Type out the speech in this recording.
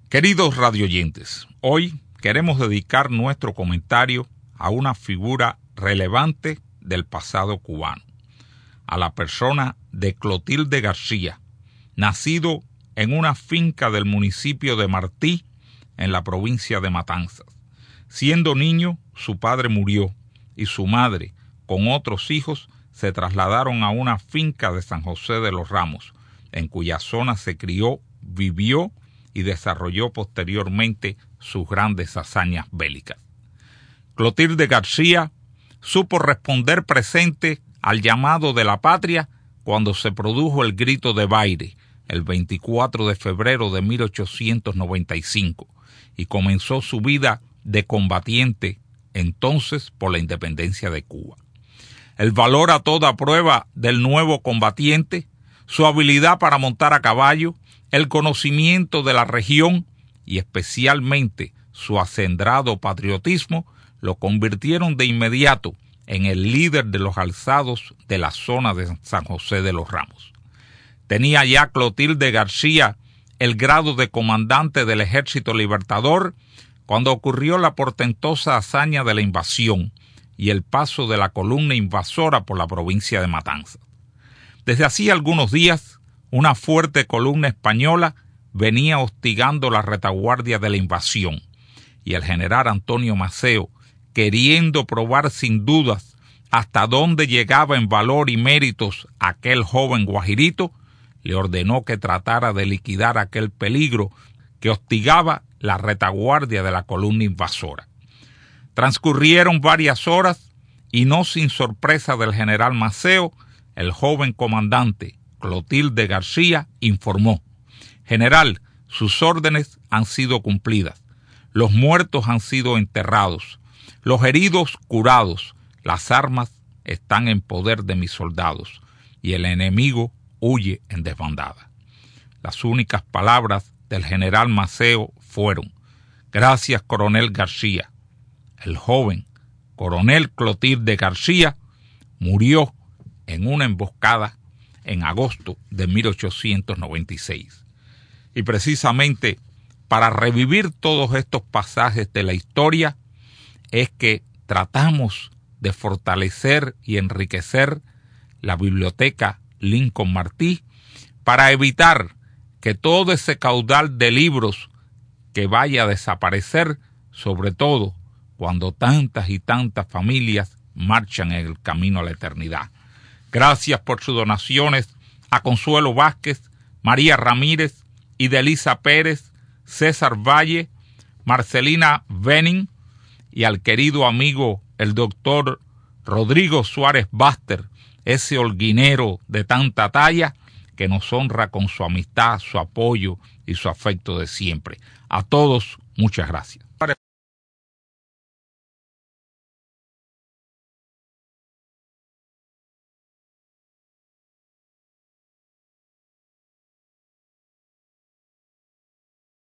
Queridos radioyentes, hoy queremos dedicar nuestro comentario a una figura relevante del pasado cubano, a la persona de Clotilde García, nacido en una finca del municipio de Martí, en la provincia de Matanzas. Siendo niño, su padre murió y su madre, con otros hijos, se trasladaron a una finca de San José de los Ramos, en cuya zona se crió, vivió y desarrolló posteriormente sus grandes hazañas bélicas. Clotilde García supo responder presente al llamado de la patria cuando se produjo el grito de Baire, el 24 de febrero de 1895, y comenzó su vida de combatiente entonces por la independencia de Cuba. El valor a toda prueba del nuevo combatiente, su habilidad para montar a caballo, el conocimiento de la región y especialmente su acendrado patriotismo lo convirtieron de inmediato en el líder de los alzados de la zona de San José de los Ramos. Tenía ya Clotilde García el grado de comandante del Ejército Libertador cuando ocurrió la portentosa hazaña de la invasión y el paso de la columna invasora por la provincia de Matanzas. Desde hacía algunos días, una fuerte columna española venía hostigando la retaguardia de la invasión, y el general Antonio Maceo, queriendo probar sin dudas hasta dónde llegaba en valor y méritos aquel joven guajirito, le ordenó que tratara de liquidar aquel peligro que hostigaba la retaguardia de la columna invasora. Transcurrieron varias horas y no sin sorpresa del general Maceo, el joven comandante Clotilde García informó: «General, sus órdenes han sido cumplidas. Los muertos han sido enterrados, los heridos curados, las armas están en poder de mis soldados y el enemigo huye en desbandada». Las únicas palabras del general Maceo fueron: «Gracias, coronel García». El joven coronel Clotilde García murió en una emboscada en agosto de 1896. Y precisamente para revivir todos estos pasajes de la historia es que tratamos de fortalecer y enriquecer la biblioteca Lincoln Martí para evitar que todo ese caudal de libros que vaya a desaparecer, sobre todo cuando tantas y tantas familias marchan en el camino a la eternidad. Gracias por sus donaciones a Consuelo Vázquez, María Ramírez, Idelisa Pérez, César Valle, Marcelina Benning y al querido amigo el doctor Rodrigo Suárez Baster, ese holguinero de tanta talla que nos honra con su amistad, su apoyo y su afecto de siempre. A todos, muchas gracias.